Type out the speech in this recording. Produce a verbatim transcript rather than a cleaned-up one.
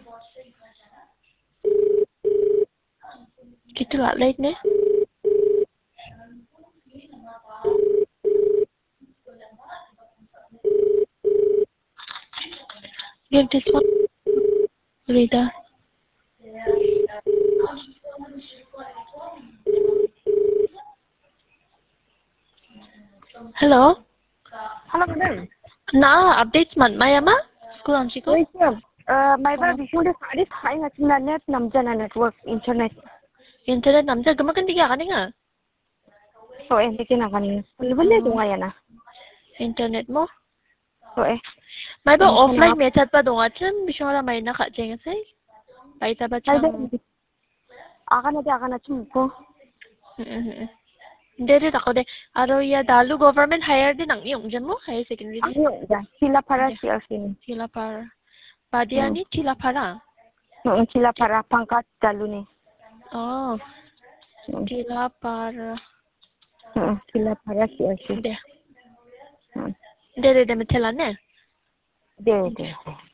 Kita lat late ne? Give this one, Rita. Hello. Hello, madam. Na updates man maya ma? School am chiko? Wait, sir. Uh, my brother, before this, I just find that in the net, namjana network, internet. Internet namja gamakan tiga kan nga? So, eh, hindi na kanina. Wala ito ngayon na. Internet mo? So, eh. May ba offline method pa dong at yan? Bisyo nga may naka-cheng say? Paita ba chang? Aka na di, aka na chumpo. Hindi rin ako de. Aro ya dalu government higher din ang iyong dyan mo? Higher secondary din? Ano yun? Sila para siya sin. Sila para. Padia ni sila para? Noon sila para pangkat dalu ni. Oh. Sila para. Sila para siya sin. Hindi. Hindi rin de metela ne? Hindi, hindi.